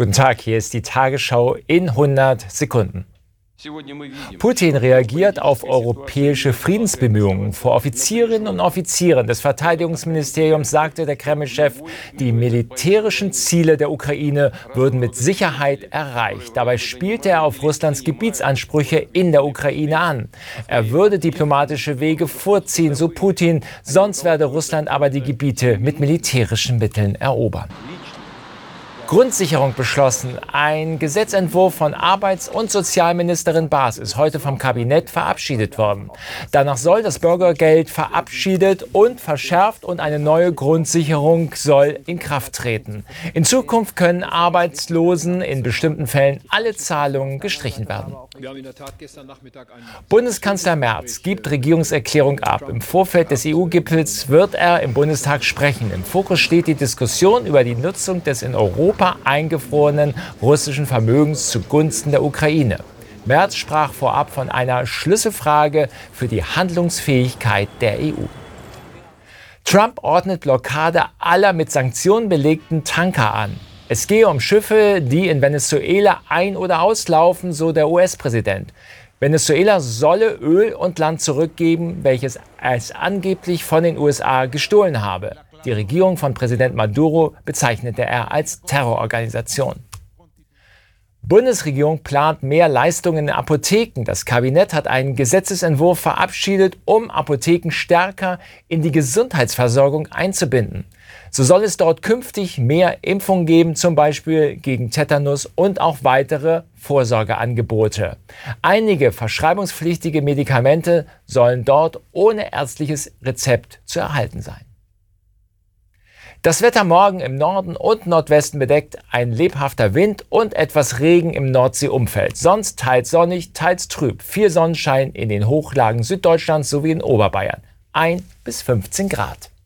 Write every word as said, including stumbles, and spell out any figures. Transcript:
Guten Tag, hier ist die Tagesschau in hundert Sekunden. Putin reagiert auf europäische Friedensbemühungen. Vor Offizierinnen und Offizieren des Verteidigungsministeriums sagte der Kreml-Chef, die militärischen Ziele der Ukraine würden mit Sicherheit erreicht. Dabei spielte er auf Russlands Gebietsansprüche in der Ukraine an. Er würde diplomatische Wege vorziehen, so Putin, sonst werde Russland aber die Gebiete mit militärischen Mitteln erobern. Grundsicherung beschlossen. Ein Gesetzentwurf von Arbeits- und Sozialministerin Baas ist heute vom Kabinett verabschiedet worden. Danach soll das Bürgergeld verabschiedet und verschärft und eine neue Grundsicherung soll in Kraft treten. In Zukunft können Arbeitslosen in bestimmten Fällen alle Zahlungen gestrichen werden. Bundeskanzler Merz gibt Regierungserklärung ab. Im Vorfeld des E U-Gipfels wird er im Bundestag sprechen. Im Fokus steht die Diskussion über die Nutzung des in Europa eingefrorenen russischen Vermögens zugunsten der Ukraine. Merz sprach vorab von einer Schlüsselfrage für die Handlungsfähigkeit der E U. Trump ordnet Blockade aller mit Sanktionen belegten Tanker an. Es gehe um Schiffe, die in Venezuela ein- oder auslaufen, so der U S-Präsident. Venezuela solle Öl und Land zurückgeben, welches es angeblich von den U S A gestohlen habe. Die Regierung von Präsident Maduro bezeichnete er als Terrororganisation. Bundesregierung plant mehr Leistungen in Apotheken. Das Kabinett hat einen Gesetzesentwurf verabschiedet, um Apotheken stärker in die Gesundheitsversorgung einzubinden. So soll es dort künftig mehr Impfungen geben, zum Beispiel gegen Tetanus und auch weitere Vorsorgeangebote. Einige verschreibungspflichtige Medikamente sollen dort ohne ärztliches Rezept zu erhalten sein. Das Wetter morgen im Norden und Nordwesten bedeckt, ein lebhafter Wind und etwas Regen im Nordseeumfeld. Sonst teils sonnig, teils trüb. Viel Sonnenschein in den Hochlagen Süddeutschlands sowie in Oberbayern. ein bis fünfzehn Grad.